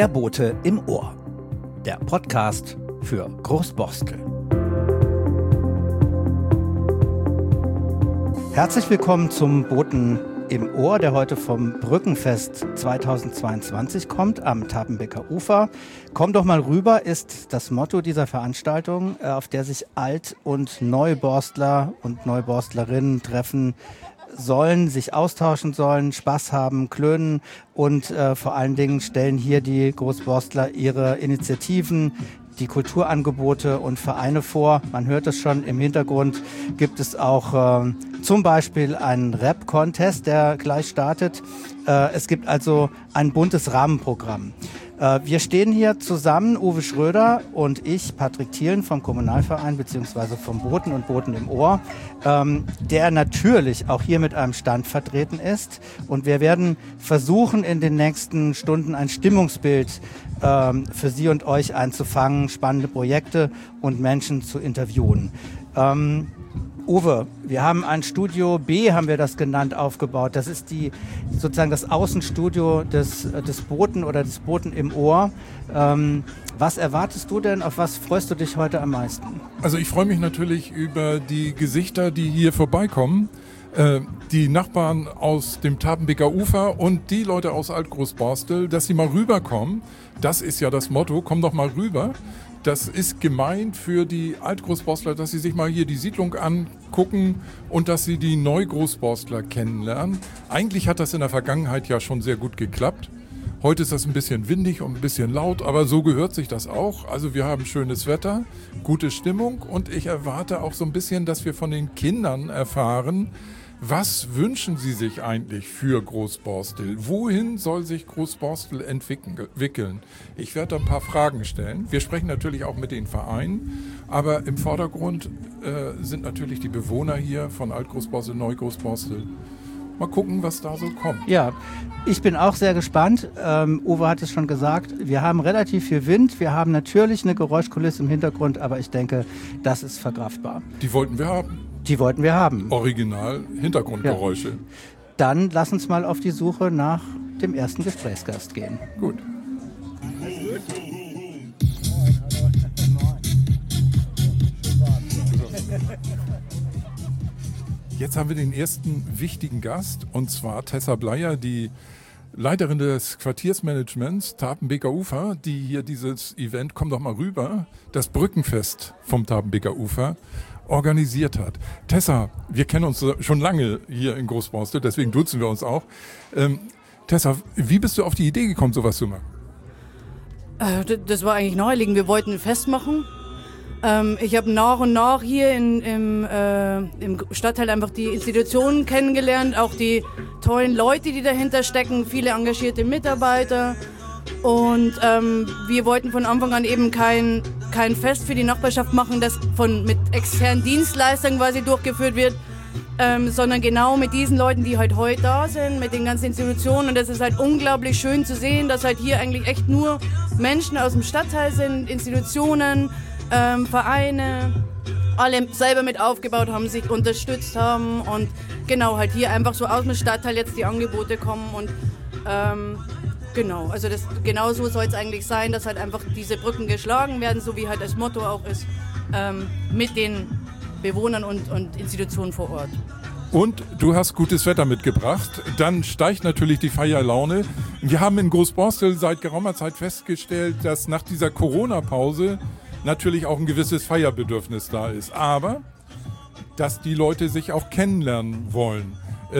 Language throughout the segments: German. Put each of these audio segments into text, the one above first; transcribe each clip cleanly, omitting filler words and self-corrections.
Der Bote im Ohr. Der Podcast für Großborstel. Herzlich willkommen zum Boten im Ohr, der heute vom Brückenfest 2022 kommt, am Tapenbecker Ufer. Komm doch mal rüber ist das Motto dieser Veranstaltung, auf der sich Alt- und Neuborstler und Neuborstlerinnen treffen sollen, sich austauschen sollen, Spaß haben, klönen und vor allen Dingen stellen hier die Großborstler ihre Initiativen, die Kulturangebote und Vereine vor. Man hört es schon, im Hintergrund gibt es auch zum Beispiel einen Rap-Contest, der gleich startet. Es gibt also ein buntes Rahmenprogramm. Wir stehen hier zusammen, Uwe Schröder und ich, Patrick Thielen vom Kommunalverein bzw. vom Boten und Boten im Ohr, der natürlich auch hier mit einem Stand vertreten ist. Und wir werden versuchen, in den nächsten Stunden ein Stimmungsbild für Sie und euch einzufangen, spannende Projekte und Menschen zu interviewen. Uwe, wir haben ein Studio B, haben wir das genannt, aufgebaut. Das ist sozusagen das Außenstudio des Boten oder des Boten im Ohr. Was erwartest du denn? Auf was freust du dich heute am meisten? Also ich freue mich natürlich über die Gesichter, die hier vorbeikommen. Die Nachbarn aus dem Tapenbecker Ufer und die Leute aus Alt-Großborstel, dass sie mal rüberkommen. Das ist ja das Motto, komm doch mal rüber. Das ist gemeint für die Alt-Großborstler, dass sie sich mal hier die Siedlung angucken und dass sie die Neu-Großborstler kennenlernen. Eigentlich hat das in der Vergangenheit ja schon sehr gut geklappt. Heute ist das ein bisschen windig und ein bisschen laut, aber so gehört sich das auch. Also wir haben schönes Wetter, gute Stimmung und ich erwarte auch so ein bisschen, dass wir von den Kindern erfahren, was wünschen Sie sich eigentlich für Großborstel? Wohin soll sich Großborstel entwickeln? Ich werde da ein paar Fragen stellen. Wir sprechen natürlich auch mit den Vereinen, aber im Vordergrund sind natürlich die Bewohner hier von Alt-Großborstel, Neu-Großborstel. Mal gucken, was da so kommt. Ja, ich bin auch sehr gespannt. Uwe hat es schon gesagt, wir haben relativ viel Wind. Wir haben natürlich eine Geräuschkulisse im Hintergrund, aber ich denke, das ist verkraftbar. Die wollten wir haben. Die wollten wir haben. Original Hintergrundgeräusche. Ja. Dann lass uns mal auf die Suche nach dem ersten Gesprächsgast gehen. Gut. Jetzt haben wir den ersten wichtigen Gast, und zwar Tessa Bleier, die Leiterin des Quartiersmanagements Tapenbecker Ufer, die hier dieses Event, komm doch mal rüber, das Brückenfest vom Tapenbecker Ufer organisiert hat. Tessa, wir kennen uns schon lange hier in Großborstel, deswegen duzen wir uns auch. Tessa, wie bist du auf die Idee gekommen, sowas zu machen? Das war eigentlich naheliegend. Wir wollten ein Fest machen. Ich habe nach und nach hier im Stadtteil einfach die Institutionen kennengelernt, auch die tollen Leute, die dahinter stecken, viele engagierte Mitarbeiter. Und wir wollten von Anfang an eben kein Fest für die Nachbarschaft machen, das mit externen Dienstleistern quasi durchgeführt wird, sondern genau mit diesen Leuten, die halt heute da sind, mit den ganzen Institutionen. Und das ist halt unglaublich schön zu sehen, dass halt hier eigentlich echt nur Menschen aus dem Stadtteil sind, Institutionen, Vereine, alle selber mit aufgebaut haben, sich unterstützt haben und genau halt hier einfach so aus dem Stadtteil jetzt die Angebote kommen und genau, also genau so soll es eigentlich sein, dass halt einfach diese Brücken geschlagen werden, so wie halt das Motto auch ist, mit den Bewohnern und Institutionen vor Ort. Und du hast gutes Wetter mitgebracht, dann steigt natürlich die Feierlaune. Wir haben in Großborstel seit geraumer Zeit festgestellt, dass nach dieser Corona-Pause natürlich auch ein gewisses Feierbedürfnis da ist, aber dass die Leute sich auch kennenlernen wollen.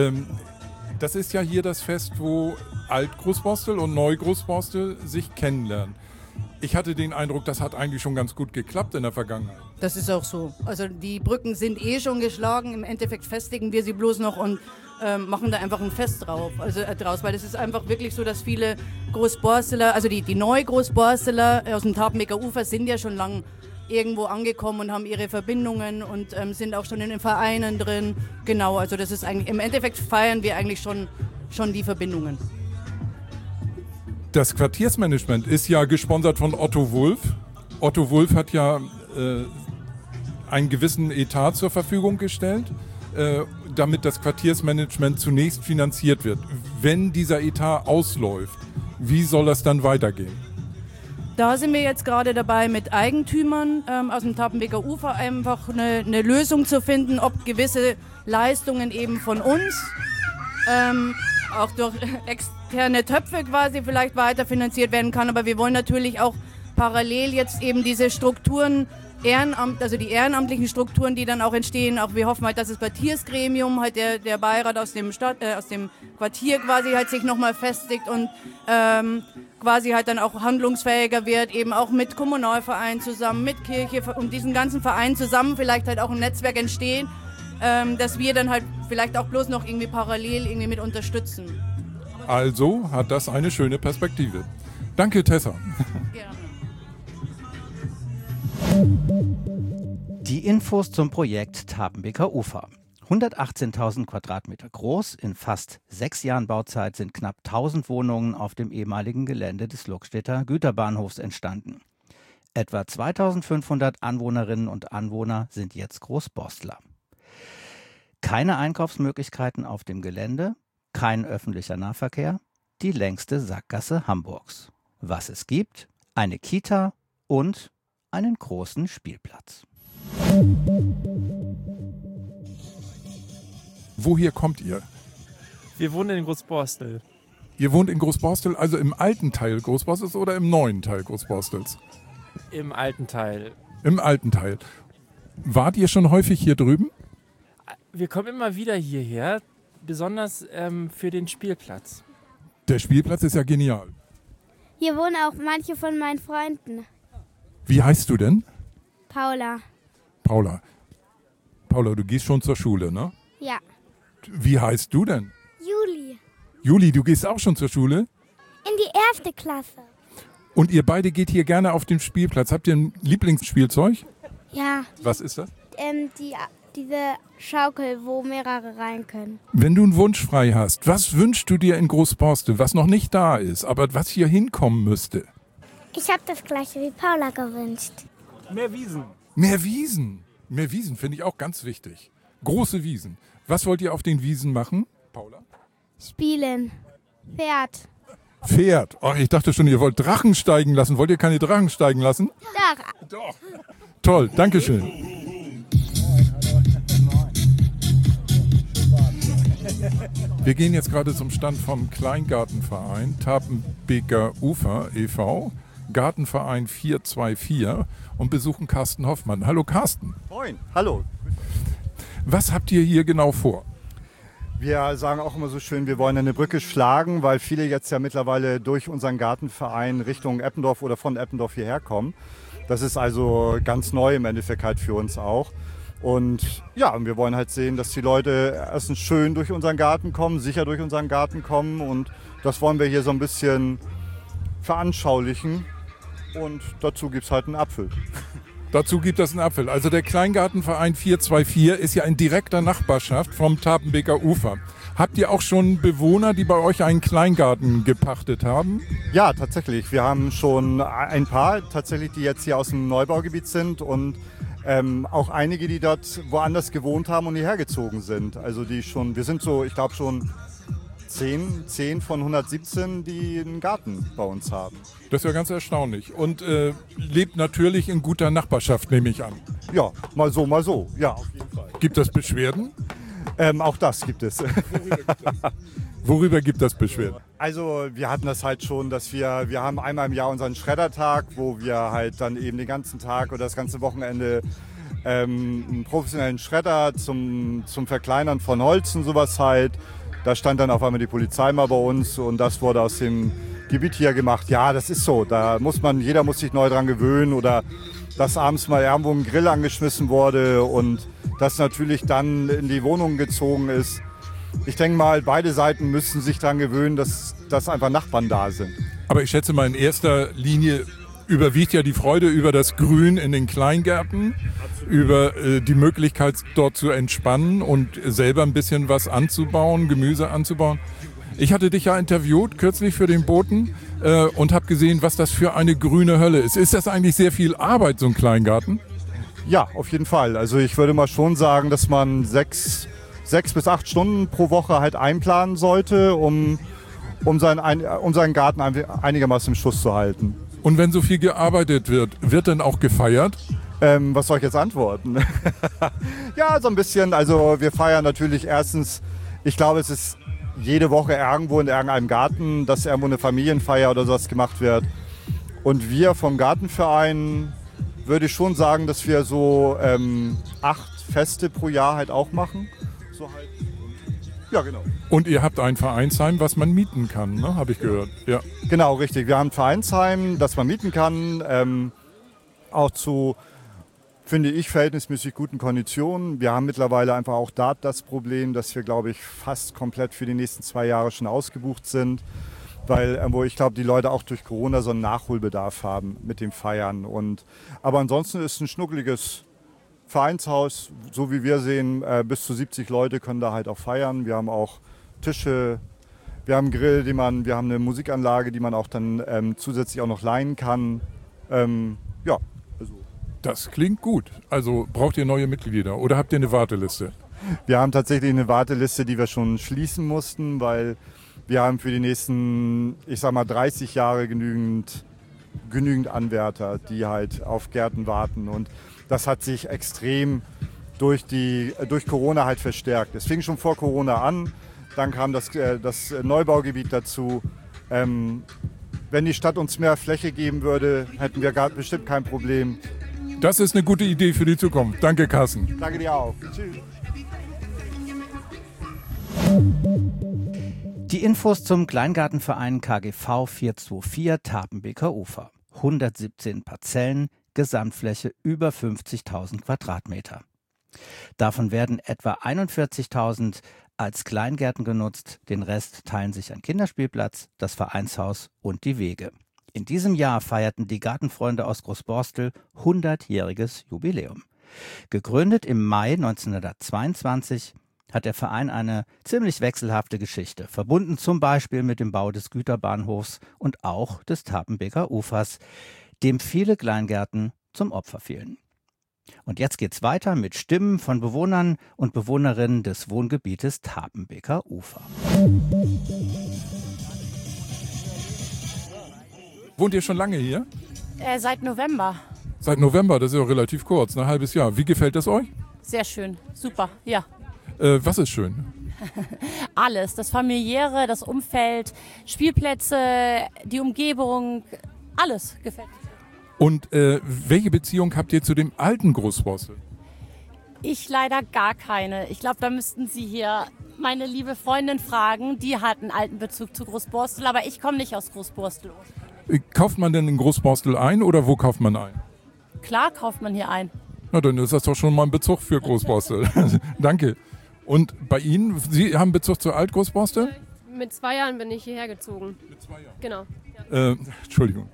Das ist ja hier das Fest, wo Alt-Großborstel und Neu-Großborstel sich kennenlernen. Ich hatte den Eindruck, das hat eigentlich schon ganz gut geklappt in der Vergangenheit. Das ist auch so. Also die Brücken sind schon geschlagen. Im Endeffekt festigen wir sie bloß noch und machen da einfach ein Fest draus. Weil es ist einfach wirklich so, dass viele Großborsteler, also die Neu-Großborsteler aus dem Tapenbecker Ufer sind ja schon lang irgendwo angekommen und haben ihre Verbindungen und sind auch schon in den Vereinen drin. Genau, also das ist eigentlich, im Endeffekt feiern wir eigentlich schon die Verbindungen. Das Quartiersmanagement ist ja gesponsert von Otto Wulff. Otto Wulff hat ja einen gewissen Etat zur Verfügung gestellt, damit das Quartiersmanagement zunächst finanziert wird. Wenn dieser Etat ausläuft, wie soll das dann weitergehen? Da sind wir jetzt gerade dabei, mit Eigentümern aus dem Tapenbeker Ufer einfach eine Lösung zu finden, ob gewisse Leistungen eben von uns auch durch externe Töpfe quasi vielleicht weiterfinanziert werden kann. Aber wir wollen natürlich auch parallel jetzt eben diese Strukturen, also die ehrenamtlichen Strukturen, die dann auch entstehen. Auch wir hoffen halt, dass das Quartiersgremium, halt der Beirat aus dem Quartier quasi halt sich nochmal festigt und quasi halt dann auch handlungsfähiger wird, eben auch mit Kommunalvereinen zusammen, mit Kirche und diesen ganzen Vereinen zusammen vielleicht halt auch ein Netzwerk entstehen, dass wir dann halt vielleicht auch bloß noch irgendwie parallel irgendwie mit unterstützen. Also hat das eine schöne Perspektive. Danke, Tessa. Gerne. Die Infos zum Projekt Tapenbeker Ufer. 118.000 Quadratmeter groß, in fast 6 Jahren Bauzeit sind knapp 1000 Wohnungen auf dem ehemaligen Gelände des Luckstädter Güterbahnhofs entstanden. Etwa 2500 Anwohnerinnen und Anwohner sind jetzt Großborstler. Keine Einkaufsmöglichkeiten auf dem Gelände, kein öffentlicher Nahverkehr, die längste Sackgasse Hamburgs. Was es gibt? Eine Kita und einen großen Spielplatz. Woher kommt ihr? Wir wohnen in Großborstel. Ihr wohnt in Großborstel, also im alten Teil Großborstels oder im neuen Teil Großborstels? Im alten Teil. Im alten Teil. Wart ihr schon häufig hier drüben? Wir kommen immer wieder hierher, besonders für den Spielplatz. Der Spielplatz ist ja genial. Hier wohnen auch manche von meinen Freunden. Wie heißt du denn? Paula. Paula. Paula, du gehst schon zur Schule, ne? Ja. Wie heißt du denn? Juli. Juli, du gehst auch schon zur Schule? In die 1. Klasse. Und ihr beide geht hier gerne auf den Spielplatz. Habt ihr ein Lieblingsspielzeug? Ja. Was ist das? Diese Schaukel, wo mehrere rein können. Wenn du einen Wunsch frei hast, was wünschst du dir in Großborstel, was noch nicht da ist, aber was hier hinkommen müsste? Ich habe das gleiche wie Paula gewünscht. Mehr Wiesen. Mehr Wiesen. Mehr Wiesen finde ich auch ganz wichtig. Große Wiesen. Was wollt ihr auf den Wiesen machen, Paula? Spielen. Pferd. Pferd. Oh, ich dachte schon, ihr wollt Drachen steigen lassen. Wollt ihr keine Drachen steigen lassen? Doch. Toll, danke schön. Wir gehen jetzt gerade zum Stand vom Kleingartenverein Tapenbeker Ufer e.V., Gartenverein 424 und besuchen Carsten Hoffmann. Hallo Carsten. Moin, hallo. Was habt ihr hier genau vor? Wir sagen auch immer so schön, wir wollen eine Brücke schlagen, weil viele jetzt ja mittlerweile durch unseren Gartenverein Richtung Eppendorf oder von Eppendorf hierher kommen. Das ist also ganz neu im Endeffekt halt für uns auch. Und ja, wir wollen halt sehen, dass die Leute erstens schön durch unseren Garten kommen, sicher durch unseren Garten kommen. Und das wollen wir hier so ein bisschen veranschaulichen. Und dazu gibt es halt einen Apfel. Dazu gibt es einen Apfel. Also der Kleingartenverein 424 ist ja in direkter Nachbarschaft vom Tapenbeker Ufer. Habt ihr auch schon Bewohner, die bei euch einen Kleingarten gepachtet haben? Ja, tatsächlich. Wir haben schon ein paar tatsächlich, die jetzt hier aus dem Neubaugebiet sind und auch einige, die dort woanders gewohnt haben und hierher gezogen sind. Also wir sind so, ich glaube schon 10 von 117, die einen Garten bei uns haben. Das ist ja ganz erstaunlich. Und lebt natürlich in guter Nachbarschaft, nehme ich an. Ja, mal so. Ja, auf jeden Fall. Gibt es Beschwerden? Auch das gibt es. Worüber gibt es Beschwerden? Also wir hatten das halt schon, dass wir haben einmal im Jahr unseren Schreddertag, wo wir halt dann eben den ganzen Tag oder das ganze Wochenende einen professionellen Schredder zum Verkleinern von Holz und sowas halt. Da stand dann auf einmal die Polizei mal bei uns und das wurde aus dem Gebiet hier gemacht. Ja, das ist so, jeder muss sich neu dran gewöhnen oder dass abends mal irgendwo ein Grill angeschmissen wurde und das natürlich dann in die Wohnung gezogen ist. Ich denke mal, beide Seiten müssen sich daran gewöhnen, dass einfach Nachbarn da sind. Aber ich schätze mal, in erster Linie überwiegt ja die Freude über das Grün in den Kleingärten, über die Möglichkeit dort zu entspannen und selber ein bisschen was anzubauen, Gemüse anzubauen. Ich hatte dich ja interviewt kürzlich für den Boten und habe gesehen, was das für eine grüne Hölle ist. Ist das eigentlich sehr viel Arbeit, so ein Kleingarten? Ja, auf jeden Fall. Also ich würde mal schon sagen, dass man 6 bis 8 Stunden pro Woche halt einplanen sollte, um seinen Garten einigermaßen im Schuss zu halten. Und wenn so viel gearbeitet wird dann auch gefeiert? Was soll ich jetzt antworten? Ja, so ein bisschen. Also wir feiern natürlich erstens, ich glaube, es ist jede Woche irgendwo in irgendeinem Garten, dass irgendwo eine Familienfeier oder sowas gemacht wird. Und wir vom Gartenverein würde ich schon sagen, dass wir so 8 Feste pro Jahr halt auch machen. So halt. Ja, genau. Und ihr habt ein Vereinsheim, was man mieten kann, ne? Habe ich gehört. Ja. Genau, richtig. Wir haben ein Vereinsheim, das man mieten kann, auch zu, finde ich, verhältnismäßig guten Konditionen. Wir haben mittlerweile einfach auch da das Problem, dass wir, glaube ich, fast komplett für die nächsten 2 Jahre schon ausgebucht sind, weil ich glaube, die Leute auch durch Corona so einen Nachholbedarf haben mit dem Feiern. Aber ansonsten ist es ein schnuckeliges Vereinshaus, so wie wir sehen, bis zu 70 Leute können da halt auch feiern. Wir haben auch Tische, wir haben einen Grill, wir haben eine Musikanlage, die man auch dann zusätzlich auch noch leihen kann. Ja, also. Das klingt gut. Also braucht ihr neue Mitglieder oder habt ihr eine Warteliste? Wir haben tatsächlich eine Warteliste, die wir schon schließen mussten, weil wir haben für die nächsten, ich sag mal, 30 Jahre genügend Anwärter, die halt auf Gärten warten. Und das hat sich extrem durch Corona halt verstärkt. Es fing schon vor Corona an, dann kam das Neubaugebiet dazu. Wenn die Stadt uns mehr Fläche geben würde, hätten wir bestimmt kein Problem. Das ist eine gute Idee für die Zukunft. Danke, Carsten. Danke dir auch. Tschüss. Die Infos zum Kleingartenverein KGV 424 Tapenbeker Ufer. 117 Parzellen, Gesamtfläche über 50.000 Quadratmeter. Davon werden etwa 41.000 als Kleingärten genutzt, den Rest teilen sich ein Kinderspielplatz, das Vereinshaus und die Wege. In diesem Jahr feierten die Gartenfreunde aus Großborstel 100-jähriges Jubiläum. Gegründet im Mai 1922 hat der Verein eine ziemlich wechselhafte Geschichte, verbunden zum Beispiel mit dem Bau des Güterbahnhofs und auch des Tapenbeker Ufers, dem viele Kleingärten zum Opfer fielen. Und jetzt geht's weiter mit Stimmen von Bewohnern und Bewohnerinnen des Wohngebietes Tapenbeker Ufer. Wohnt ihr schon lange hier? Seit November. Seit November, das ist ja relativ kurz, ein halbes Jahr. Wie gefällt es euch? Sehr schön, super, ja. Was ist schön? Alles, das Familiäre, das Umfeld, Spielplätze, die Umgebung, alles gefällt mir. Und welche Beziehung habt ihr zu dem alten Großborstel? Ich leider gar keine. Ich glaube, da müssten Sie hier meine liebe Freundin fragen. Die hat einen alten Bezug zu Großborstel, aber ich komme nicht aus Großborstel. Kauft man denn in Großborstel ein oder wo kauft man ein? Klar kauft man hier ein. Na, dann ist das doch schon mal ein Bezug für Großborstel. Danke. Und bei Ihnen, Sie haben Bezug zu Alt-Großborstel? Mit 2 Jahren bin ich hierher gezogen. Mit 2 Jahren? Genau. Ja. Entschuldigung.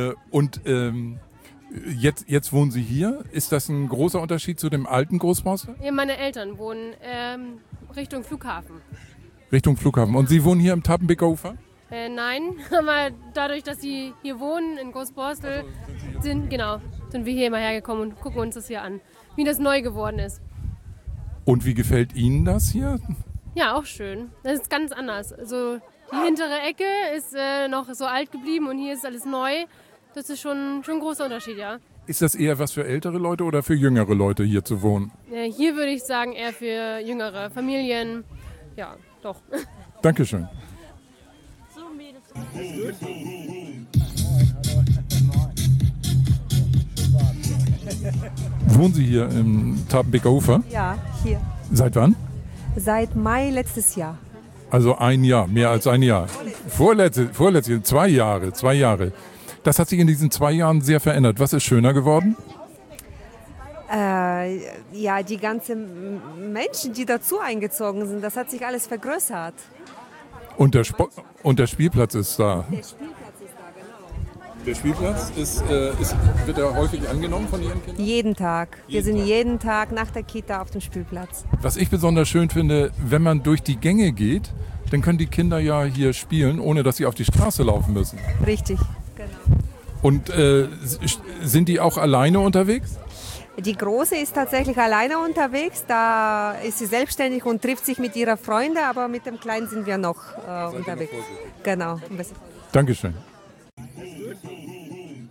Jetzt wohnen Sie hier. Ist das ein großer Unterschied zu dem alten Großborstel? Ja, meine Eltern wohnen Richtung Flughafen. Richtung Flughafen. Und Sie wohnen hier im Tapenbeker Ufer? Nein, aber dadurch, dass sie hier wohnen in Großborstel, sind wir hier immer hergekommen und gucken uns das hier an, wie das neu geworden ist. Und wie gefällt Ihnen das hier? Ja, auch schön. Das ist ganz anders. Also die hintere Ecke ist noch so alt geblieben und hier ist alles neu. Das ist schon ein großer Unterschied, ja. Ist das eher was für ältere Leute oder für jüngere Leute hier zu wohnen? Hier würde ich sagen eher für jüngere Familien. Ja, doch. Dankeschön. Wohnen Sie hier im Tapenbeker Ufer? Ja, hier. Seit wann? Seit Mai letztes Jahr. Also ein Jahr, mehr als ein Jahr. Vorletztes, 2 Jahre, 2 Jahre. Das hat sich in diesen 2 Jahren sehr verändert. Was ist schöner geworden? Ja, die ganzen Menschen, die dazu eingezogen sind, das hat sich alles vergrößert. Und der Spielplatz ist da. Der Spielplatz ist da, genau. Der Spielplatz wird er häufig angenommen von Ihren Kindern? Jeden Tag. Wir sind jeden Tag nach der Kita auf dem Spielplatz. Was ich besonders schön finde, wenn man durch die Gänge geht, dann können die Kinder ja hier spielen, ohne dass sie auf die Straße laufen müssen. Richtig, genau. Und sind die auch alleine unterwegs? Die Große ist tatsächlich alleine unterwegs. Da ist sie selbstständig und trifft sich mit ihrer Freunde, aber mit dem Kleinen sind wir noch unterwegs. Genau. Dankeschön.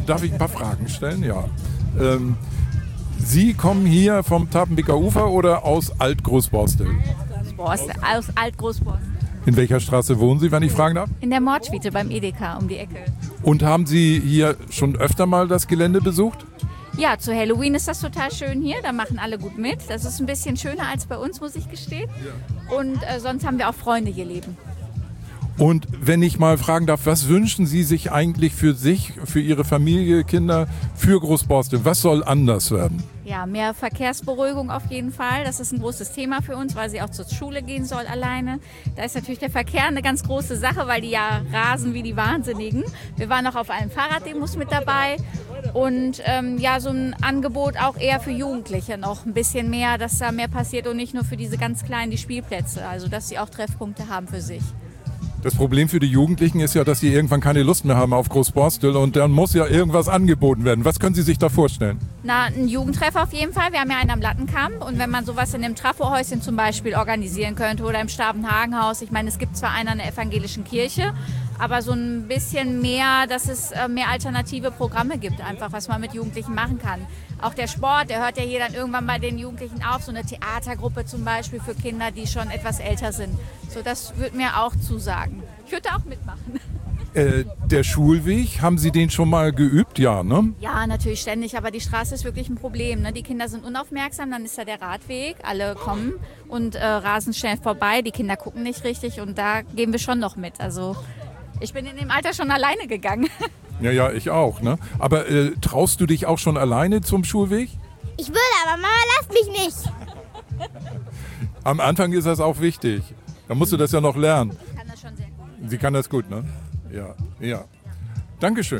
Darf ich ein paar Fragen stellen? Ja. Sie kommen hier vom Tapenbeker Ufer oder aus Alt-Großborstel? Aus Alt-Großborstel. In welcher Straße wohnen Sie, wenn ich fragen darf? In der Mordschwiete beim Edeka um die Ecke. Und haben Sie hier schon öfter mal das Gelände besucht? Ja, zu Halloween ist das total schön hier. Da machen alle gut mit. Das ist ein bisschen schöner als bei uns, muss ich gestehen. Und sonst haben wir auch Freunde hier leben. Und wenn ich mal fragen darf, was wünschen Sie sich eigentlich für sich, für Ihre Familie, Kinder, für Großborstel? Was soll anders werden? Ja, mehr Verkehrsberuhigung auf jeden Fall. Das ist ein großes Thema für uns, weil sie auch zur Schule gehen soll alleine. Da ist natürlich der Verkehr eine ganz große Sache, weil die ja rasen wie die Wahnsinnigen. Wir waren auch auf allen Fahrraddemos mit dabei. Und ja, so ein Angebot auch eher für Jugendliche noch ein bisschen mehr, dass da mehr passiert und nicht nur für diese ganz kleinen, die Spielplätze. Also, dass sie auch Treffpunkte haben für sich. Das Problem für die Jugendlichen ist ja, dass sie irgendwann keine Lust mehr haben auf Großborstel und dann muss ja irgendwas angeboten werden. Was können Sie sich da vorstellen? Na, ein Jugendtreff auf jeden Fall. Wir haben ja einen am Lattenkamp und wenn man sowas in dem Trafohäuschen zum Beispiel organisieren könnte oder im Stabenhagenhaus. Ich meine, es gibt zwar einen an der evangelischen Kirche, aber so ein bisschen mehr, dass es mehr alternative Programme gibt, einfach was man mit Jugendlichen machen kann. Auch der Sport, der hört ja hier dann irgendwann bei den Jugendlichen auf, so eine Theatergruppe zum Beispiel für Kinder, die schon etwas älter sind. So, das würde mir auch zusagen. Ich würde auch mitmachen. Der Schulweg, haben Sie den schon mal geübt? Ja, ne? Ja, natürlich ständig, aber die Straße ist wirklich ein Problem. Ne? Die Kinder sind unaufmerksam, dann ist da der Radweg, alle kommen und rasen schnell vorbei, die Kinder gucken nicht richtig und da gehen wir schon noch mit. Also ich bin in dem Alter schon alleine gegangen. Ja, ich auch. Ne? Aber traust du dich auch schon alleine zum Schulweg? Ich will, aber Mama lasst mich nicht. Am Anfang ist das auch wichtig. Da musst du das ja noch lernen. Ich kann das schon sehr gut. Sie kann das gut, ne? Ja. Dankeschön.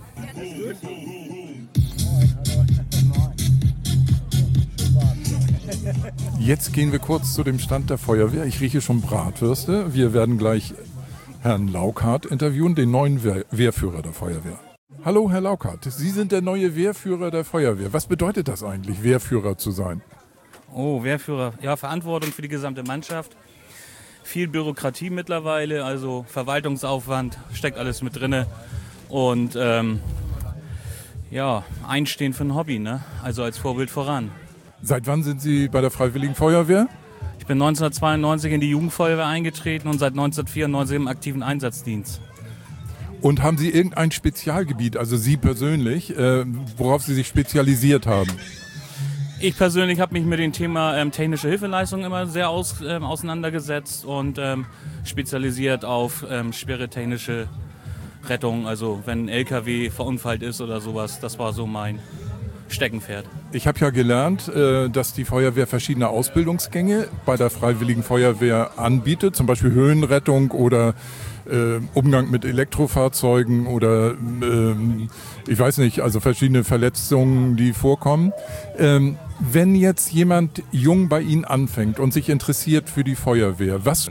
Jetzt gehen wir kurz zu dem Stand der Feuerwehr. Ich rieche schon Bratwürste. Wir werden gleich Herrn Laukart interviewen, den neuen Wehrführer der Feuerwehr. Hallo, Herr Laukart. Sie sind der neue Wehrführer der Feuerwehr. Was bedeutet das eigentlich, Wehrführer zu sein? Oh, Wehrführer. Ja, Verantwortung für die gesamte Mannschaft. Viel Bürokratie mittlerweile, also Verwaltungsaufwand, steckt alles mit drin. Und ja, einstehen für ein Hobby, ne? Also als Vorbild voran. Seit wann sind Sie bei der Freiwilligen Feuerwehr? Ich bin 1992 in die Jugendfeuerwehr eingetreten und seit 1994 im aktiven Einsatzdienst. Und haben Sie irgendein Spezialgebiet, also Sie persönlich, worauf Sie sich spezialisiert haben? Ich persönlich habe mich mit dem Thema technische Hilfeleistung immer sehr auseinandergesetzt und spezialisiert auf schwere technische Rettung. Also wenn ein LKW verunfallt ist oder sowas, das war so mein Steckenpferd. Ich habe ja gelernt, dass die Feuerwehr verschiedene Ausbildungsgänge bei der Freiwilligen Feuerwehr anbietet, zum Beispiel Höhenrettung oder Umgang mit Elektrofahrzeugen oder ich weiß nicht, also verschiedene Verletzungen, die vorkommen. Wenn jetzt jemand jung bei Ihnen anfängt und sich interessiert für die Feuerwehr, was?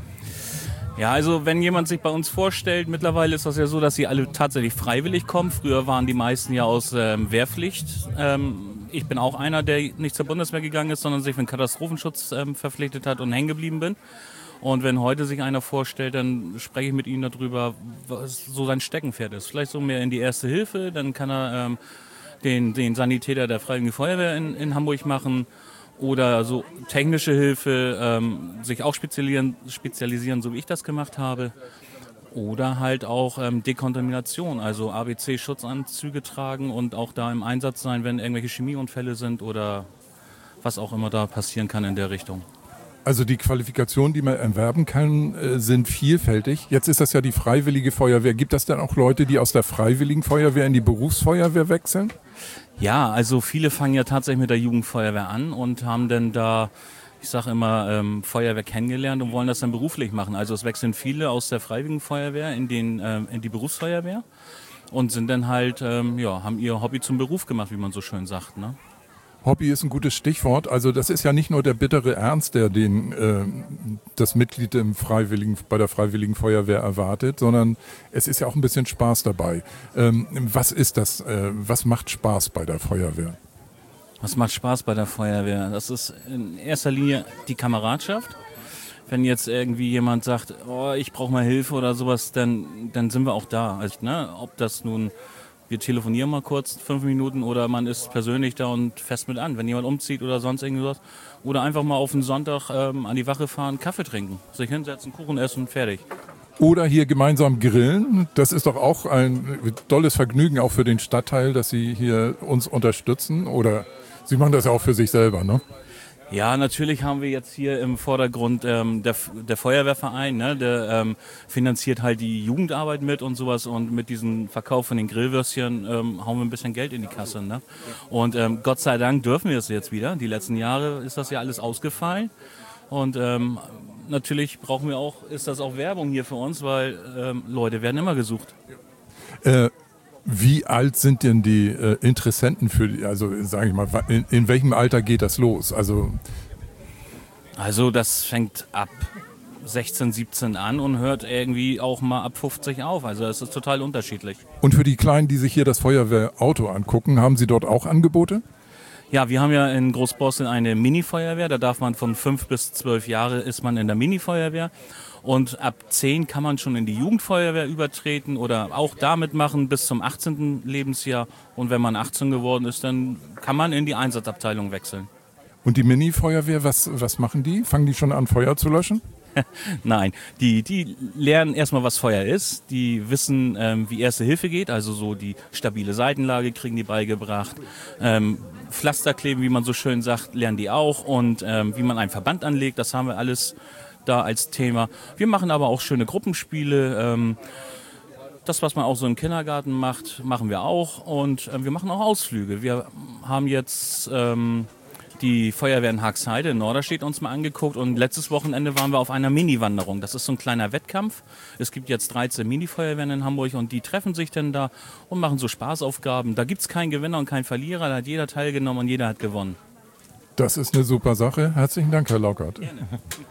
Ja, also wenn jemand sich bei uns vorstellt, mittlerweile ist das ja so, dass sie alle tatsächlich freiwillig kommen. Früher waren die meisten ja aus Wehrpflicht. Ich bin auch einer, der nicht zur Bundeswehr gegangen ist, sondern sich für den Katastrophenschutz verpflichtet hat und hängen geblieben bin. Und wenn heute sich einer vorstellt, dann spreche ich mit ihm darüber, was so sein Steckenpferd ist. Vielleicht so mehr in die Erste Hilfe, dann kann er den Sanitäter der Freiwilligen Feuerwehr in Hamburg machen. Oder so technische Hilfe, sich auch spezialisieren, so wie ich das gemacht habe. Oder halt auch Dekontamination, also ABC-Schutzanzüge tragen und auch da im Einsatz sein, wenn irgendwelche Chemieunfälle sind oder was auch immer da passieren kann in der Richtung. Also die Qualifikationen, die man erwerben kann, sind vielfältig. Jetzt ist das ja die Freiwillige Feuerwehr. Gibt es denn auch Leute, die aus der Freiwilligen Feuerwehr in die Berufsfeuerwehr wechseln? Ja, also viele fangen ja tatsächlich mit der Jugendfeuerwehr an und haben dann da, ich sage immer, Feuerwehr kennengelernt und wollen das dann beruflich machen. Also es wechseln viele aus der Freiwilligen Feuerwehr in die Berufsfeuerwehr und sind dann halt, haben ihr Hobby zum Beruf gemacht, wie man so schön sagt, ne? Hobby ist ein gutes Stichwort. Also das ist ja nicht nur der bittere Ernst, der das Mitglied bei der Freiwilligen Feuerwehr erwartet, sondern es ist ja auch ein bisschen Spaß dabei. Was ist das? Was macht Spaß bei der Feuerwehr? Was macht Spaß bei der Feuerwehr? Das ist in erster Linie die Kameradschaft. Wenn jetzt irgendwie jemand sagt, oh, ich brauche mal Hilfe oder sowas, dann sind wir auch da. Also, ne, ob das nun, wir telefonieren mal kurz 5 Minuten oder man ist persönlich da und fest mit an. Wenn jemand umzieht oder sonst irgendwas. Oder einfach mal auf den Sonntag an die Wache fahren, Kaffee trinken, sich hinsetzen, Kuchen essen, fertig. Oder hier gemeinsam grillen. Das ist doch auch ein tolles Vergnügen, auch für den Stadtteil, dass Sie hier uns unterstützen. Oder Sie machen das ja auch für sich selber, ne? Ja, natürlich haben wir jetzt hier im Vordergrund der Feuerwehrverein, ne? Der finanziert halt die Jugendarbeit mit und sowas. Und mit diesem Verkauf von den Grillwürstchen hauen wir ein bisschen Geld in die Kasse. Ne? Und Gott sei Dank dürfen wir es jetzt wieder. Die letzten Jahre ist das ja alles ausgefallen. Und natürlich ist das auch Werbung hier für uns, weil Leute werden immer gesucht. Wie alt sind denn die Interessenten sage ich mal, in welchem Alter geht das los? Also das fängt ab 16, 17 an und hört irgendwie auch mal ab 50 auf. Also es ist total unterschiedlich. Und für die Kleinen, die sich hier das Feuerwehrauto angucken, haben Sie dort auch Angebote? Ja, wir haben ja in Großborstel eine Mini-Feuerwehr. Da darf man von 5 bis 12 Jahre ist man in der Mini-Feuerwehr. Und ab 10 kann man schon in die Jugendfeuerwehr übertreten oder auch damit machen bis zum 18. Lebensjahr. Und wenn man 18 geworden ist, dann kann man in die Einsatzabteilung wechseln. Und die Mini-Feuerwehr, was machen die? Fangen die schon an, Feuer zu löschen? Nein, die lernen erstmal, was Feuer ist. Die wissen, wie Erste Hilfe geht, also so die stabile Seitenlage kriegen die beigebracht. Pflasterkleben, wie man so schön sagt, lernen die auch. Und wie man einen Verband anlegt, das haben wir alles da als Thema. Wir machen aber auch schöne Gruppenspiele. Das, was man auch so im Kindergarten macht, machen wir auch. Und wir machen auch Ausflüge. Wir haben jetzt die Feuerwehr in Haagsheide in Norderstedt uns mal angeguckt und letztes Wochenende waren wir auf einer Mini-Wanderung. Das ist so ein kleiner Wettkampf. Es gibt jetzt 13 Mini-Feuerwehren in Hamburg und die treffen sich dann da und machen so Spaßaufgaben. Da gibt es keinen Gewinner und keinen Verlierer, da hat jeder teilgenommen und jeder hat gewonnen. Das ist eine super Sache. Herzlichen Dank, Herr Laukert. Gerne.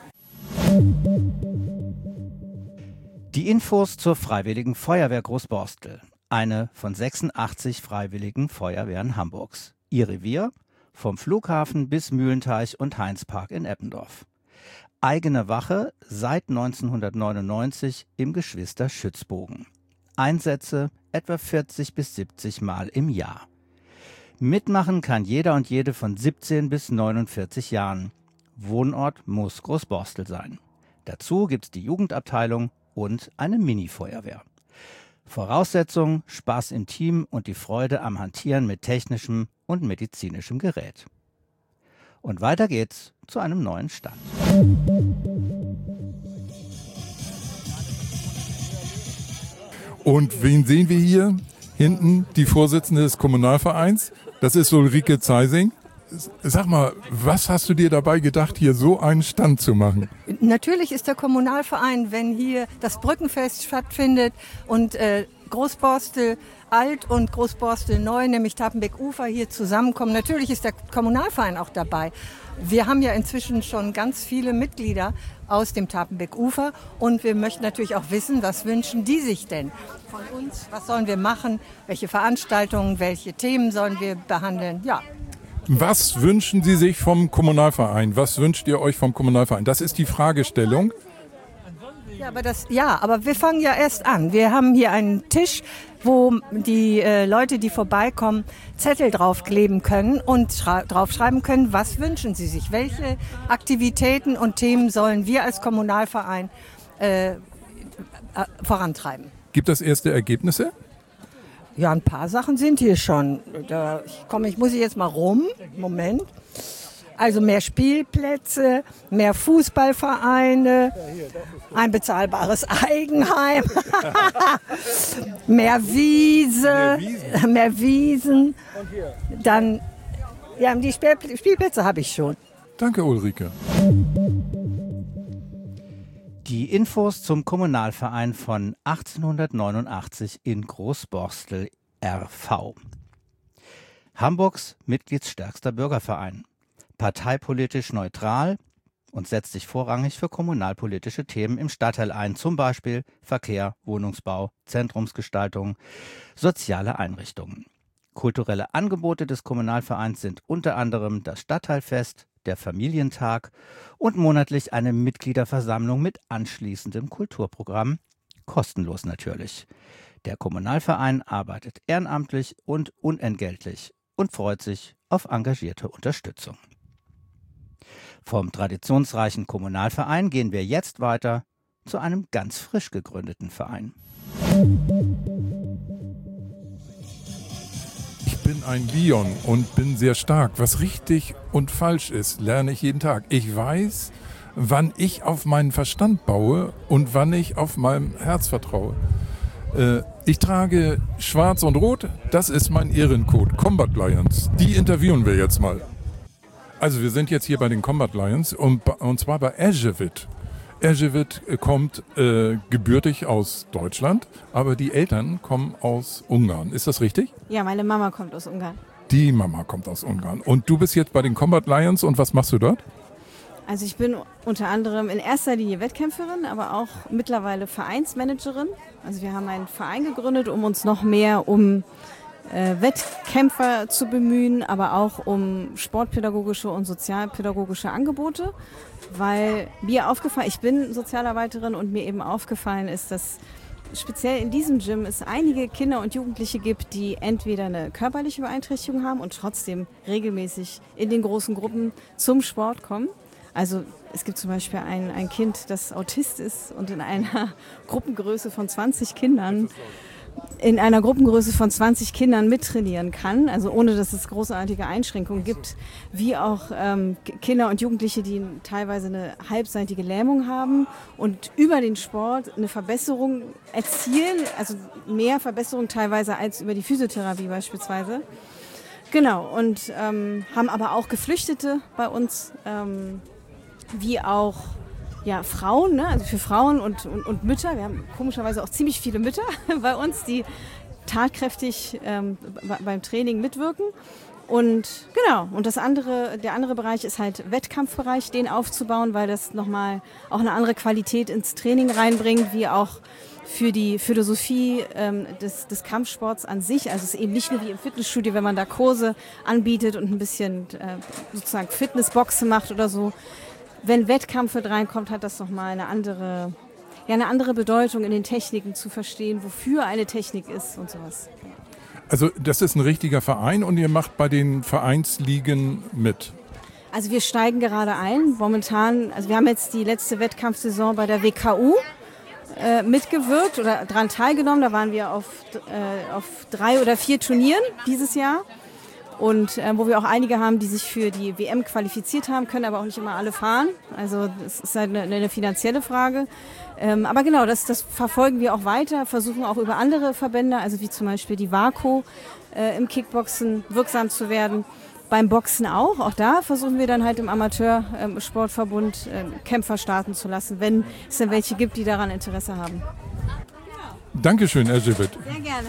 Die Infos zur Freiwilligen Feuerwehr Großborstel. Eine von 86 Freiwilligen Feuerwehren Hamburgs. Ihr Revier? Vom Flughafen bis Mühlenteich und Heinzpark in Eppendorf. Eigene Wache seit 1999 im Geschwister-Schützbogen. Einsätze etwa 40 bis 70 Mal im Jahr. Mitmachen kann jeder und jede von 17 bis 49 Jahren. Wohnort muss Großborstel sein. Dazu gibt's die Jugendabteilung und eine Mini-Feuerwehr. Voraussetzung, Spaß im Team und die Freude am Hantieren mit technischem und medizinischem Gerät. Und weiter geht's zu einem neuen Stand. Und wen sehen wir hier? Hinten die Vorsitzende des Kommunalvereins. Das ist Ulrike Zeising. Sag mal, was hast du dir dabei gedacht, hier so einen Stand zu machen? Natürlich ist der Kommunalverein, wenn hier das Brückenfest stattfindet und Großborstel Alt und Großborstel Neu, nämlich Tapenbeck-Ufer, hier zusammenkommen. Natürlich ist der Kommunalverein auch dabei. Wir haben ja inzwischen schon ganz viele Mitglieder aus dem Tapenbeck-Ufer und wir möchten natürlich auch wissen, was wünschen die sich denn von uns? Was sollen wir machen? Welche Veranstaltungen, welche Themen sollen wir behandeln? Ja. Was wünschen Sie sich vom Kommunalverein? Was wünscht ihr euch vom Kommunalverein? Das ist die Fragestellung. Ja, aber wir fangen ja erst an. Wir haben hier einen Tisch, wo die Leute, die vorbeikommen, Zettel draufkleben können und draufschreiben können, was wünschen sie sich? Welche Aktivitäten und Themen sollen wir als Kommunalverein vorantreiben? Gibt es erste Ergebnisse? Ja, ein paar Sachen sind hier schon. Ich muss jetzt mal rum. Moment. Also mehr Spielplätze, mehr Fußballvereine, ein bezahlbares Eigenheim, mehr Wiesen. Dann, ja, die Spielplätze habe ich schon. Danke, Ulrike. Die Infos zum Kommunalverein von 1889 in Großborstel RV. Hamburgs mitgliedsstärkster Bürgerverein. Parteipolitisch neutral und setzt sich vorrangig für kommunalpolitische Themen im Stadtteil ein, zum Beispiel Verkehr, Wohnungsbau, Zentrumsgestaltung, soziale Einrichtungen. Kulturelle Angebote des Kommunalvereins sind unter anderem das Stadtteilfest, der Familientag und monatlich eine Mitgliederversammlung mit anschließendem Kulturprogramm, kostenlos natürlich. Der Kommunalverein arbeitet ehrenamtlich und unentgeltlich und freut sich auf engagierte Unterstützung. Vom traditionsreichen Kommunalverein gehen wir jetzt weiter zu einem ganz frisch gegründeten Verein. Ich bin ein Lion und bin sehr stark. Was richtig und falsch ist, lerne ich jeden Tag. Ich weiß, wann ich auf meinen Verstand baue und wann ich auf meinem Herz vertraue. Ich trage schwarz und rot, das ist mein Ehrencode, Combat Lions. Die interviewen wir jetzt mal. Also wir sind jetzt hier bei den Combat Lions und zwar bei Erzsébet. Erzsébet kommt gebürtig aus Deutschland, aber die Eltern kommen aus Ungarn. Ist das richtig? Ja, meine Mama kommt aus Ungarn. Die Mama kommt aus Ungarn. Und du bist jetzt bei den Combat Lions und was machst du dort? Also ich bin unter anderem in erster Linie Wettkämpferin, aber auch mittlerweile Vereinsmanagerin. Also wir haben einen Verein gegründet, um uns noch mehr um Wettkämpfer zu bemühen, aber auch um sportpädagogische und sozialpädagogische Angebote, weil mir aufgefallen, ich bin Sozialarbeiterin und mir eben aufgefallen ist, dass speziell in diesem Gym es einige Kinder und Jugendliche gibt, die entweder eine körperliche Beeinträchtigung haben und trotzdem regelmäßig in den großen Gruppen zum Sport kommen. Also es gibt zum Beispiel ein Kind, das Autist ist und in einer Gruppengröße von 20 Kindern mittrainieren kann, also ohne dass es großartige Einschränkungen gibt, wie auch Kinder und Jugendliche, die teilweise eine halbseitige Lähmung haben und über den Sport eine Verbesserung erzielen, also mehr Verbesserung teilweise als über die Physiotherapie beispielsweise. Genau, und haben aber auch Geflüchtete bei uns, wie auch Frauen, ne? Also für Frauen und Mütter. Wir haben komischerweise auch ziemlich viele Mütter bei uns, die tatkräftig beim Training mitwirken. Und genau, und der andere Bereich ist halt Wettkampfbereich, den aufzubauen, weil das nochmal auch eine andere Qualität ins Training reinbringt, wie auch für die Philosophie des Kampfsports an sich. Also es ist eben nicht nur wie im Fitnessstudio, wenn man da Kurse anbietet und ein bisschen sozusagen Fitnessboxen macht oder so. Wenn Wettkampf mit reinkommt, hat das nochmal eine andere Bedeutung in den Techniken zu verstehen, wofür eine Technik ist und sowas. Also das ist ein richtiger Verein und ihr macht bei den Vereinsligen mit? Also wir steigen gerade ein. Momentan, also wir haben jetzt die letzte Wettkampfsaison bei der WKU mitgewirkt oder daran teilgenommen. Da waren wir auf 3 oder 4 Turnieren dieses Jahr. Und wo wir auch einige haben, die sich für die WM qualifiziert haben, können aber auch nicht immer alle fahren. Also das ist halt eine finanzielle Frage. Aber genau, das verfolgen wir auch weiter, versuchen auch über andere Verbände, also wie zum Beispiel die WAKO, im Kickboxen wirksam zu werden. Beim Boxen auch. Auch da versuchen wir dann halt im Amateursportverbund Kämpfer starten zu lassen, wenn es denn welche gibt, die daran Interesse haben. Dankeschön, Erzsébet. Sehr gerne.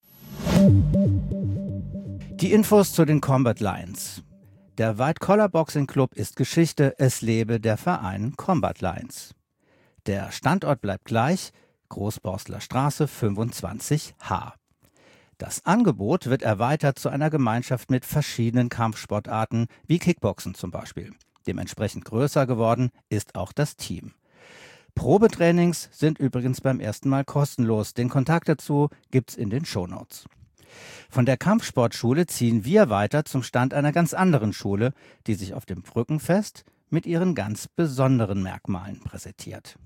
Die Infos zu den Combat Lions. Der White Collar Boxing Club ist Geschichte, es lebe der Verein Combat Lions. Der Standort bleibt gleich, Großborstler Straße 25H. Das Angebot wird erweitert zu einer Gemeinschaft mit verschiedenen Kampfsportarten, wie Kickboxen zum Beispiel. Dementsprechend größer geworden ist auch das Team. Probetrainings sind übrigens beim ersten Mal kostenlos. Den Kontakt dazu gibt's in den Shownotes. Von der Kampfsportschule ziehen wir weiter zum Stand einer ganz anderen Schule, die sich auf dem Brückenfest mit ihren ganz besonderen Merkmalen präsentiert.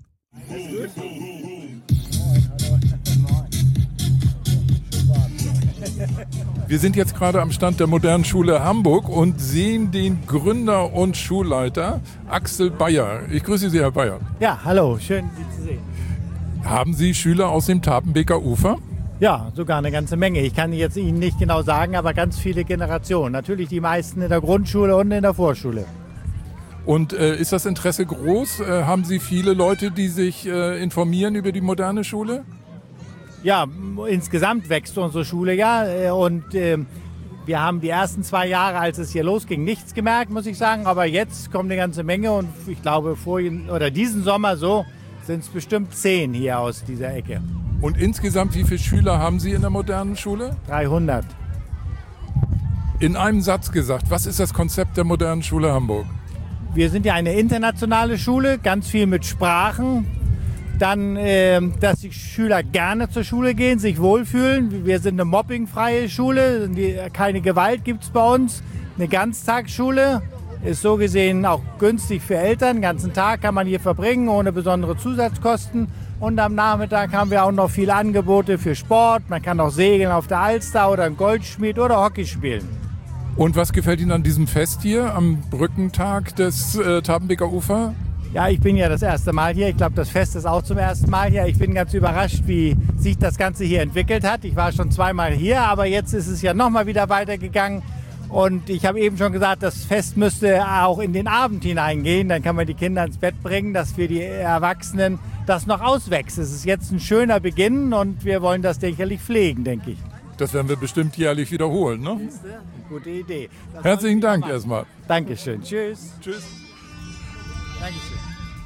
Wir sind jetzt gerade am Stand der Modernen Schule Hamburg und sehen den Gründer und Schulleiter Axel Bayer. Ich grüße Sie, Herr Bayer. Ja, hallo, schön, Sie zu sehen. Haben Sie Schüler aus dem Tapenbeker Ufer? Ja, sogar eine ganze Menge. Ich kann jetzt Ihnen nicht genau sagen, aber ganz viele Generationen. Natürlich die meisten in der Grundschule und in der Vorschule. Und ist das Interesse groß? Haben Sie viele Leute, die sich informieren über die moderne Schule? Ja, insgesamt wächst unsere Schule ja. Und wir haben die ersten 2 Jahre, als es hier losging, nichts gemerkt, muss ich sagen. Aber jetzt kommt eine ganze Menge und ich glaube, diesen Sommer sind es bestimmt 10 hier aus dieser Ecke. Und insgesamt, wie viele Schüler haben Sie in der modernen Schule? 300. In einem Satz gesagt, was ist das Konzept der modernen Schule Hamburg? Wir sind ja eine internationale Schule, ganz viel mit Sprachen. Dann, dass die Schüler gerne zur Schule gehen, sich wohlfühlen. Wir sind eine mobbingfreie Schule, keine Gewalt gibt es bei uns. Eine Ganztagsschule ist so gesehen auch günstig für Eltern. Den ganzen Tag kann man hier verbringen, ohne besondere Zusatzkosten. Und am Nachmittag haben wir auch noch viele Angebote für Sport. Man kann auch segeln auf der Alster oder im Goldschmied oder Hockey spielen. Und was gefällt Ihnen an diesem Fest hier am Brückentag des Tabenbeker Ufer? Ja, ich bin ja das erste Mal hier. Ich glaube, das Fest ist auch zum ersten Mal hier. Ich bin ganz überrascht, wie sich das Ganze hier entwickelt hat. Ich war schon zweimal hier, aber jetzt ist es ja nochmal wieder weitergegangen. Und ich habe eben schon gesagt, das Fest müsste auch in den Abend hineingehen. Dann kann man die Kinder ins Bett bringen, dass für die Erwachsenen das noch auswächst. Es ist jetzt ein schöner Beginn und wir wollen das sicherlich pflegen, denke ich. Das werden wir bestimmt jährlich wiederholen, ne? Gute Idee. Herzlichen Dank erstmal. Dankeschön. Tschüss. Tschüss. Dankeschön.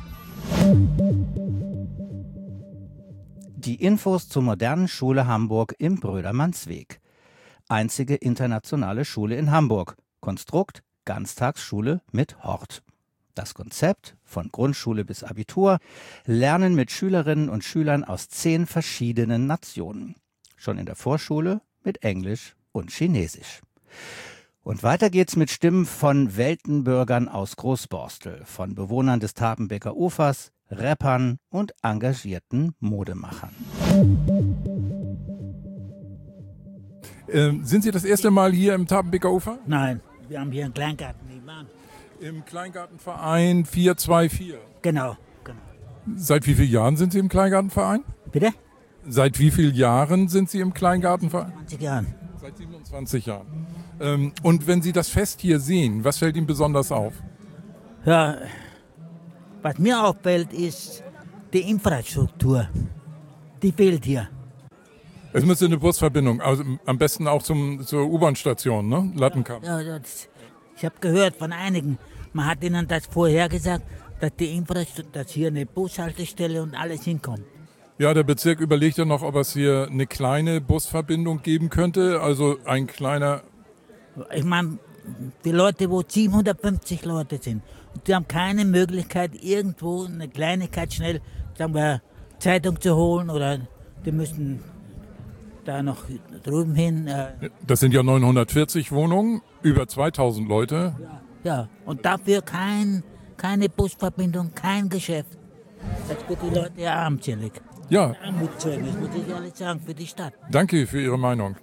Die Infos zur modernen Schule Hamburg im Brödermannsweg. Einzige internationale Schule in Hamburg. Konstrukt Ganztagsschule mit Hort. Das Konzept von Grundschule bis Abitur. Lernen mit Schülerinnen und Schülern aus 10 verschiedenen Nationen. Schon in der Vorschule mit Englisch und Chinesisch. Und weiter geht's mit Stimmen von Weltenbürgern aus Großborstel, von Bewohnern des Tabenbeker Ufers, Rappern und engagierten Modemachern. Sind Sie das erste Mal hier im Tabenbeker Ufer? Nein, wir haben hier einen Kleingarten nebenan. Im Kleingartenverein 424? Genau. Seit wie vielen Jahren sind Sie im Kleingartenverein? Bitte? Seit wie vielen Jahren sind Sie im Kleingartenverein? 20 Jahren. Seit 27 Jahren. Und wenn Sie das Fest hier sehen, was fällt Ihnen besonders auf? Ja, was mir auffällt, ist die Infrastruktur. Die fehlt hier. Es müsste eine Busverbindung, also am besten auch zur U-Bahn-Station, ne? Lattenkamp. Ja, ich habe gehört von einigen, man hat ihnen das vorher gesagt, dass die Infrastruktur, dass hier eine Bushaltestelle und alles hinkommt. Ja, der Bezirk überlegt ja noch, ob es hier eine kleine Busverbindung geben könnte, also ein kleiner... Ich meine, die Leute, wo 750 Leute sind, die haben keine Möglichkeit, irgendwo eine Kleinigkeit schnell, sagen wir, Zeitung zu holen oder die müssen da noch drüben hin. Das sind ja 940 Wohnungen, über 2000 Leute. Ja, und dafür keine Busverbindung, kein Geschäft. Das wird die Leute ja armselig. Ja. Armutszeugnis, muss ich ehrlich sagen, für die Stadt. Danke für Ihre Meinung.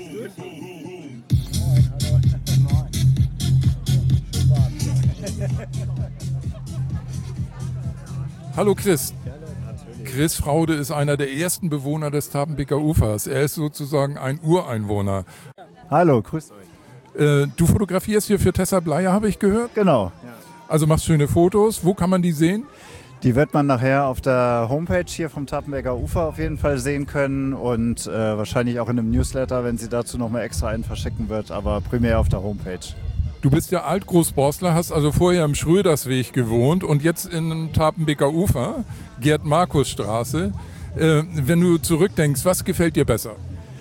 Hallo Chris. Chris Fraude ist einer der ersten Bewohner des Tabenbeker Ufers. Er ist sozusagen ein Ureinwohner. Hallo, grüß euch. Du fotografierst hier für Tessa Bleier, habe ich gehört? Genau. Also machst schöne Fotos. Wo kann man die sehen? Die wird man nachher auf der Homepage hier vom Tabenbeker Ufer auf jeden Fall sehen können und wahrscheinlich auch in einem Newsletter, wenn sie dazu nochmal extra einen verschicken wird, aber primär auf der Homepage. Du bist ja Alt-Großborstler, hast also vorher im Schrödersweg gewohnt und jetzt in Tabenbeker Ufer, Gerd-Markus-Straße. Wenn du zurückdenkst, was gefällt dir besser?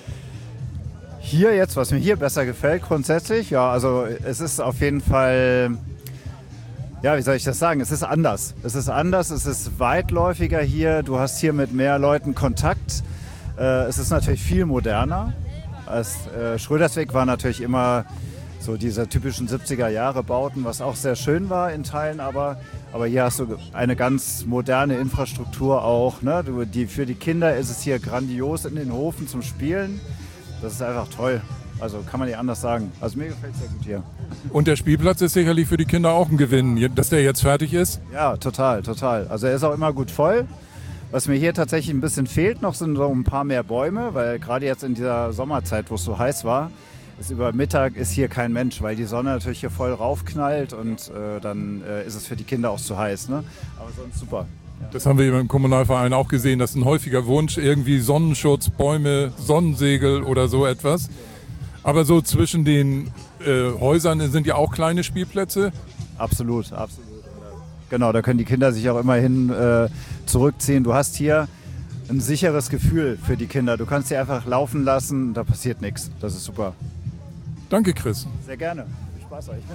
Hier jetzt, was mir hier besser gefällt, grundsätzlich, ja, also es ist auf jeden Fall, ja, wie soll ich das sagen, es ist anders. Es ist weitläufiger hier, du hast hier mit mehr Leuten Kontakt. Es ist natürlich viel moderner. Schrödersweg war natürlich immer so diese typischen 70er-Jahre-Bauten, was auch sehr schön war in Teilen, aber hier hast du eine ganz moderne Infrastruktur auch. Ne? Für die Kinder ist es hier grandios in den Hofen zum Spielen. Das ist einfach toll. Also kann man nicht anders sagen. Also mir gefällt es sehr gut hier. Und der Spielplatz ist sicherlich für die Kinder auch ein Gewinn, dass der jetzt fertig ist? Ja, total. Also er ist auch immer gut voll. Was mir hier tatsächlich ein bisschen fehlt noch, sind so ein paar mehr Bäume, weil gerade jetzt in dieser Sommerzeit, wo es so heiß war, über Mittag ist hier kein Mensch, weil die Sonne natürlich hier voll raufknallt und dann ist es für die Kinder auch zu heiß. Ne? Aber sonst super. Ja. Das haben wir im Kommunalverein auch gesehen, das ist ein häufiger Wunsch, irgendwie Sonnenschutz, Bäume, Sonnensegel oder so etwas. Aber so zwischen den Häusern sind ja auch kleine Spielplätze. Absolut. Genau, da können die Kinder sich auch immerhin zurückziehen. Du hast hier ein sicheres Gefühl für die Kinder. Du kannst sie einfach laufen lassen, da passiert nichts. Das ist super. Danke, Chris. Sehr gerne. Viel Spaß euch.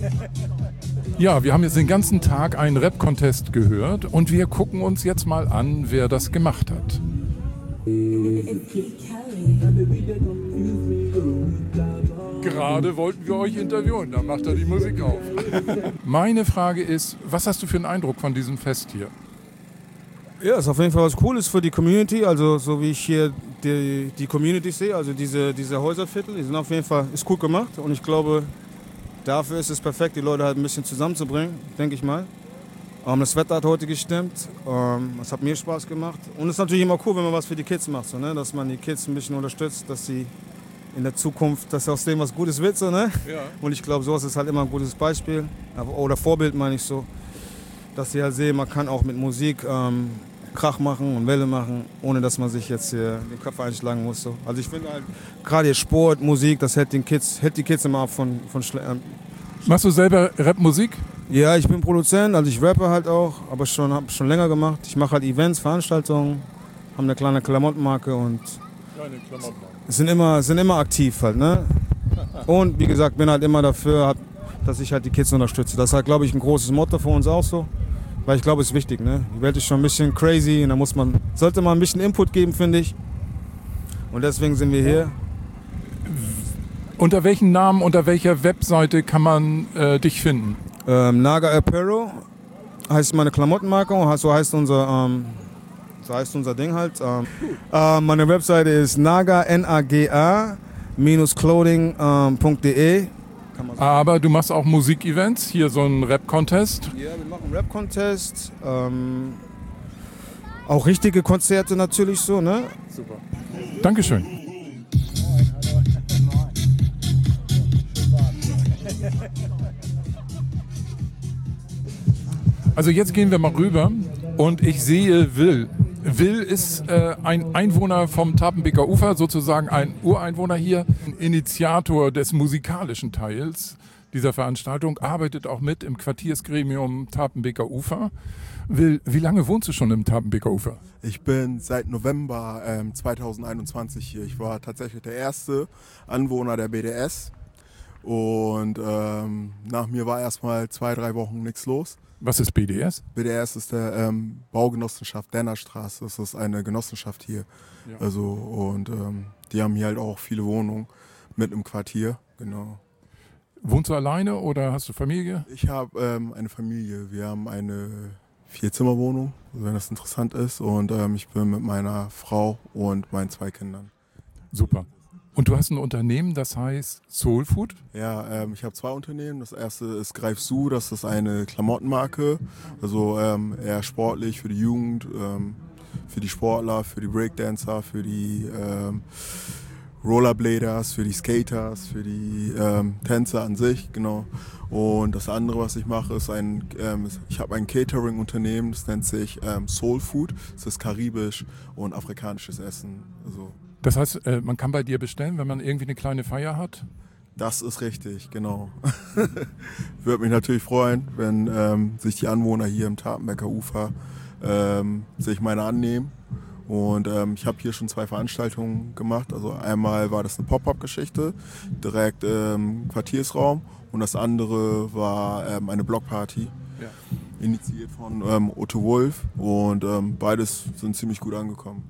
Ja, wir haben jetzt den ganzen Tag einen Rap-Contest gehört und wir gucken uns jetzt mal an, wer das gemacht hat. Gerade wollten wir euch interviewen, da macht er die Musik auf. Meine Frage ist, was hast du für einen Eindruck von diesem Fest hier? Ja, ist auf jeden Fall was Cooles für die Community, also so wie ich hier die Community sehe, also diese Häuserviertel, die sind auf jeden Fall, ist gut gemacht und ich glaube, dafür ist es perfekt, die Leute halt ein bisschen zusammenzubringen, denke ich mal. Das Wetter hat heute gestimmt, es hat mir Spaß gemacht und es ist natürlich immer cool, wenn man was für die Kids macht, so, ne? Dass man die Kids ein bisschen unterstützt, dass sie in der Zukunft, dass aus dem was Gutes wird, so, ne? Ja. Und ich glaube, sowas ist halt immer ein gutes Beispiel oder Vorbild, meine ich so, dass sie halt sehen, man kann auch mit Musik Krach machen und Welle machen, ohne dass man sich jetzt hier den Kopf einschlagen muss. So. Also ich finde halt, gerade hier Sport, Musik, das hält die Kids immer ab von Machst du selber Rap-Musik? Ja, ich bin Produzent, also ich rappe halt auch, aber habe schon länger gemacht. Ich mache halt Events, Veranstaltungen, habe eine kleine Klamottenmarke und sind immer aktiv halt, ne? Und wie gesagt, bin halt immer dafür, dass ich halt die Kids unterstütze. Das ist halt, glaube ich, ein großes Motto für uns auch so. Weil ich glaube, es ist wichtig, ne? Die Welt ist schon ein bisschen crazy und da sollte man ein bisschen Input geben, finde ich. Und deswegen sind wir hier. Unter welchen Namen, unter welcher Webseite kann man dich finden? Naga Apparel heißt meine Klamottenmarke und so heißt unser Ding halt. Meine Webseite ist naga-clothing.de. Aber du machst auch Musikevents, hier so einen Rap-Contest. Ja, wir machen einen Rap-Contest. Auch richtige Konzerte natürlich so, ne? Super. Dankeschön. Also jetzt gehen wir mal rüber und ich sehe Will. Will ist ein Einwohner vom Tapenbeker Ufer, sozusagen ein Ureinwohner hier, ein Initiator des musikalischen Teils dieser Veranstaltung, arbeitet auch mit im Quartiersgremium Tapenbeker Ufer. Will, wie lange wohnst du schon im Tapenbeker Ufer? Ich bin seit November 2021 hier. Ich war tatsächlich der erste Anwohner der BDS und nach mir war erstmal 2-3 Wochen nichts los. Was ist BDS? BDS ist der Baugenossenschaft Dennerstraße. Das ist eine Genossenschaft hier. Ja. Also, und die haben hier halt auch viele Wohnungen mit im Quartier. Genau. Wohnst du alleine oder hast du Familie? Ich habe eine Familie. Wir haben eine 4-Zimmer-Wohnung, wenn das interessant ist. Und ich bin mit meiner Frau und meinen 2 Kindern. Super. Und du hast ein Unternehmen, das heißt Soul Food? Ja, ich habe 2 Unternehmen. Das erste ist Greif Su, das ist eine Klamottenmarke. Also eher sportlich für die Jugend, für die Sportler, für die Breakdancer, für die Rollerbladers, für die Skaters, für die Tänzer an sich, genau. Und das andere, was ich mache, ist ich habe ein Catering-Unternehmen, das nennt sich Soul Food. Das ist karibisch und afrikanisches Essen. Also das heißt, man kann bei dir bestellen, wenn man irgendwie eine kleine Feier hat? Das ist richtig, genau. Würde mich natürlich freuen, wenn sich die Anwohner hier im Tapenbeker Ufer sich meiner annehmen. Und ich habe hier schon 2 Veranstaltungen gemacht. Also einmal war das eine Pop-Up-Geschichte, direkt im Quartiersraum. Und das andere war eine Blockparty, ja. Initiiert von Otto Wolf. Und beides sind ziemlich gut angekommen.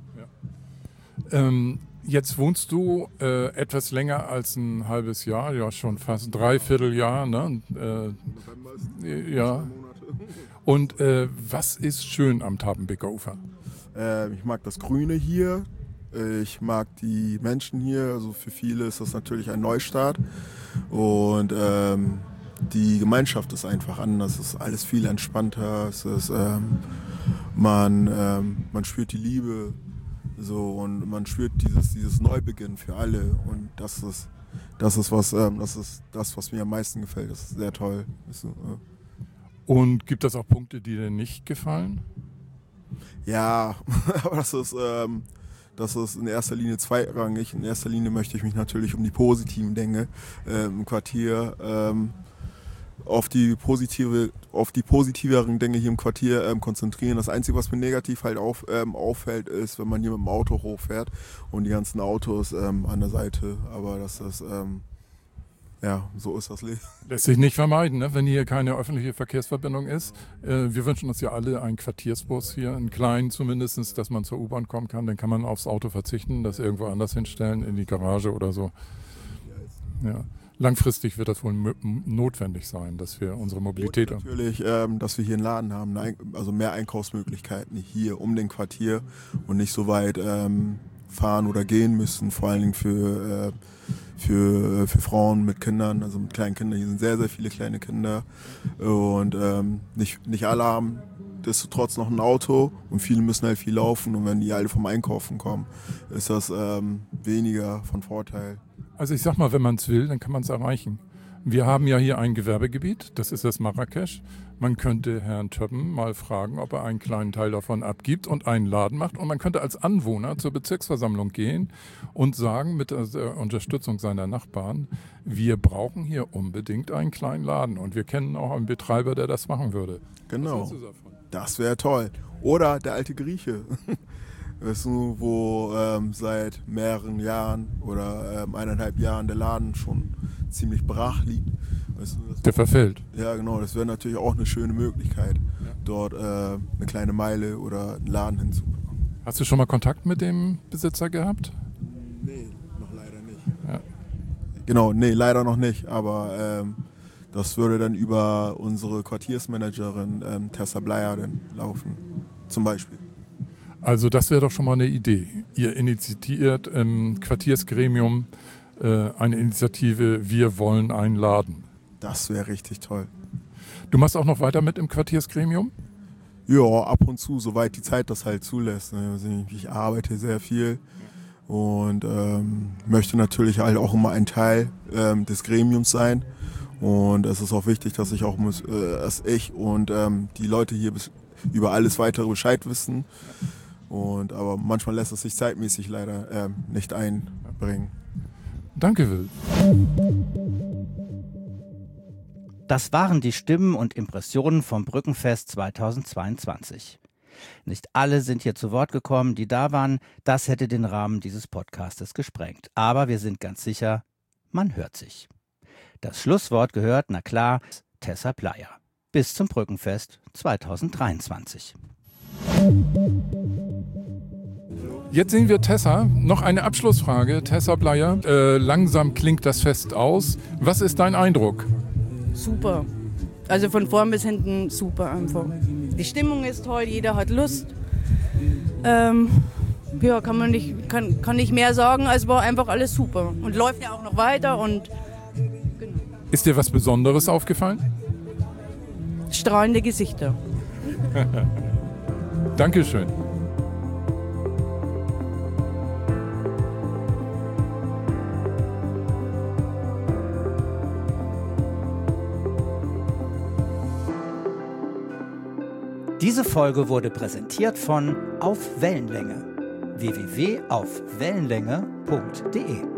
Jetzt wohnst du etwas länger als ein halbes Jahr, ja schon fast 3/4 Jahr, ne? Ja. Und was ist schön am Tapenbeker Ufer? Ich mag das Grüne hier, ich mag die Menschen hier, also für viele ist das natürlich ein Neustart und die Gemeinschaft ist einfach anders, es ist alles viel entspannter, es ist, man spürt die Liebe. So, und man spürt dieses Neubeginn für alle und das ist das, was mir am meisten gefällt. Das ist sehr toll. Und gibt es auch Punkte, die dir nicht gefallen? Ja, aber das ist in erster Linie zweitrangig. In erster Linie möchte ich mich natürlich um die positiven Dinge im Quartier auf die positiveren Dinge hier im Quartier konzentrieren. Das Einzige, was mir negativ halt auffällt, ist, wenn man hier mit dem Auto hochfährt und die ganzen Autos an der Seite. Aber das ist ja, so ist das Leben. Lässt sich nicht vermeiden, ne? Wenn hier keine öffentliche Verkehrsverbindung ist. Wir wünschen uns ja alle einen Quartiersbus hier, einen kleinen zumindest, dass man zur U-Bahn kommen kann. Dann kann man aufs Auto verzichten, das irgendwo anders hinstellen, in die Garage oder so. Ja. Langfristig wird das wohl notwendig sein, dass wir unsere Mobilität... Und natürlich, dass wir hier einen Laden haben, also mehr Einkaufsmöglichkeiten hier um den Quartier und nicht so weit fahren oder gehen müssen, vor allen Dingen für Frauen mit Kindern, also mit kleinen Kindern. Hier sind sehr, sehr viele kleine Kinder und nicht alle haben destotrotz noch ein Auto und viele müssen halt viel laufen und wenn die alle vom Einkaufen kommen, ist das weniger von Vorteil. Also ich sag mal, wenn man es will, dann kann man es erreichen. Wir haben ja hier ein Gewerbegebiet, das ist das Marrakesch. Man könnte Herrn Töppen mal fragen, ob er einen kleinen Teil davon abgibt und einen Laden macht. Und man könnte als Anwohner zur Bezirksversammlung gehen und sagen, mit der Unterstützung seiner Nachbarn, wir brauchen hier unbedingt einen kleinen Laden. Und wir kennen auch einen Betreiber, der das machen würde. Genau, das wäre toll. Oder der alte Grieche. Weißt du, wo seit mehreren Jahren oder 1,5 Jahren der Laden schon ziemlich brach liegt. Weißt du, der verfällt. Ja, genau. Das wäre natürlich auch eine schöne Möglichkeit, dort eine kleine Meile oder einen Laden hinzubekommen. Hast du schon mal Kontakt mit dem Besitzer gehabt? Nee, noch leider nicht. Ja. Genau, nee, leider noch nicht. Aber das würde dann über unsere Quartiersmanagerin Tessa Bleier dann laufen, zum Beispiel. Also das wäre doch schon mal eine Idee. Ihr initiiert im Quartiersgremium eine Initiative, wir wollen einen Laden. Das wäre richtig toll. Du machst auch noch weiter mit im Quartiersgremium? Ja, ab und zu, soweit die Zeit das halt zulässt. Also ich arbeite sehr viel und möchte natürlich halt auch immer ein Teil des Gremiums sein. Und es ist auch wichtig, dass ich auch und die Leute hier über alles weitere Bescheid wissen. Aber manchmal lässt es sich zeitmäßig leider nicht einbringen. Danke, Will. Das waren die Stimmen und Impressionen vom Brückenfest 2022. Nicht alle sind hier zu Wort gekommen, die da waren. Das hätte den Rahmen dieses Podcastes gesprengt. Aber wir sind ganz sicher, man hört sich. Das Schlusswort gehört, na klar, Tessa Bleier. Bis zum Brückenfest 2023. Jetzt sehen wir Tessa. Noch eine Abschlussfrage. Tessa Bleier, langsam klingt das Fest aus. Was ist dein Eindruck? Super. Also von vorn bis hinten super einfach. Die Stimmung ist toll, jeder hat Lust. Ja, kann nicht mehr sagen, als war einfach alles super. Und läuft ja auch noch weiter und genau. Ist dir was Besonderes aufgefallen? Strahlende Gesichter. Dankeschön. Diese Folge wurde präsentiert von Auf Wellenlänge. www.aufwellenlänge.de